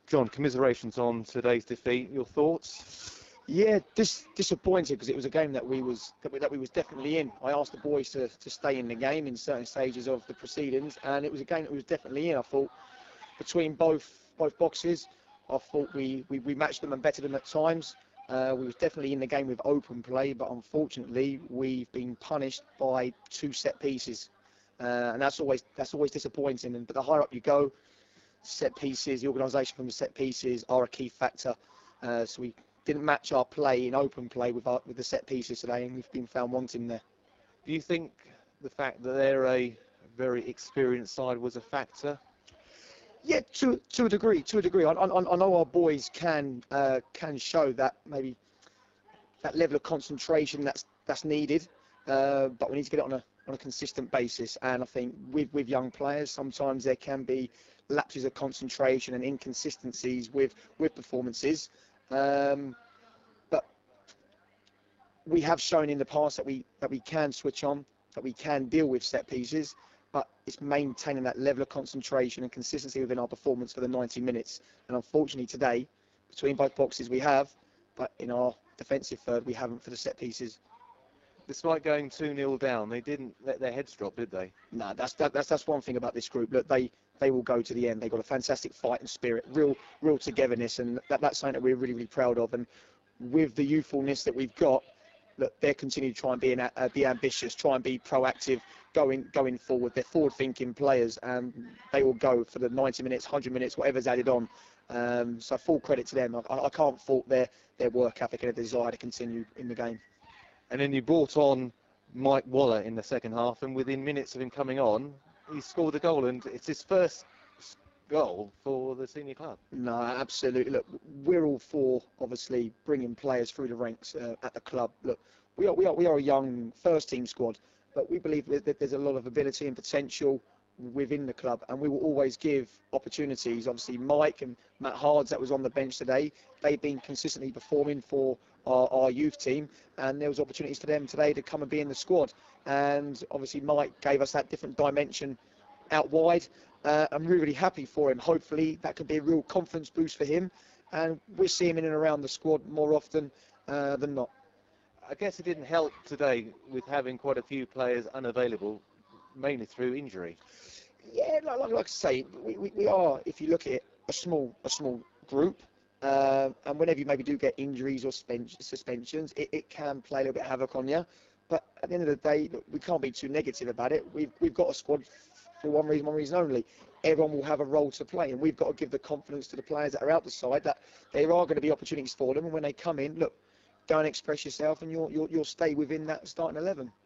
John, commiserations on today's defeat. Your thoughts? Yeah, disappointed because it was a game that we was definitely in. I asked the boys to stay in the game in certain stages of the proceedings, and it was a game that we was definitely in. I thought between both boxes, I thought we matched them and bettered them at times. We was definitely in the game with open play, but unfortunately we've been punished by two set pieces, and that's always disappointing. But the higher up you go, set pieces, the organisation from the set pieces are a key factor. So we didn't match our play in open play with the set pieces today, and we've been found wanting there. Do you think the fact that they're a very experienced side was a factor? Yeah, to a degree. I know our boys can show that maybe that level of concentration that's needed, but we need to get it on a consistent basis. And I think with young players, sometimes there can be lapses of concentration and inconsistencies with performances. But we have shown in the past that we can switch on, that we can deal with set pieces, but it's maintaining that level of concentration and consistency within our performance for the 90 minutes. And unfortunately today, between both boxes we have, but in our defensive third we haven't for the set pieces. Despite going 2-0 down, they didn't let their heads drop, did they? No, that's one thing about this group. Look, they will go to the end. They've got a fantastic fighting spirit, real togetherness, and that's something that we're really proud of. And with the youthfulness that we've got, look, they're continuing to try and be ambitious, try and be proactive, going forward. They're forward-thinking players, and they will go for the 90 minutes, 100 minutes, whatever's added on. So full credit to them. I can't fault their work ethic and their desire to continue in the game. And then you brought on Mike Waller in the second half, and within minutes of him coming on, he scored a goal, and it's his first goal for the senior club. No, absolutely. Look, we're all for obviously bringing players through the ranks at the club. Look, we are a young first team squad, but we believe that there's a lot of ability and potential within the club, and we will always give opportunities. Obviously Mike and Matt Hards, that was on the bench today, they've been consistently performing for our youth team, and there was opportunities for them today to come and be in the squad. And obviously Mike gave us that different dimension out wide. I'm really happy for him. Hopefully that could be a real confidence boost for him, and we're seeing him in and around the squad more often than not. I guess it didn't help today with having quite a few players unavailable, mainly through injury. Yeah, like I say, we are, if you look at it, a small group, and whenever you maybe do get injuries or suspensions, it can play a little bit havoc on you. But at the end of the day, look, we can't be too negative about it. We've got a squad for one reason only. Everyone will have a role to play, and we've got to give the confidence to the players that are out the side that there are going to be opportunities for them, and when they come in, look, go and express yourself, and you'll stay within that starting 11.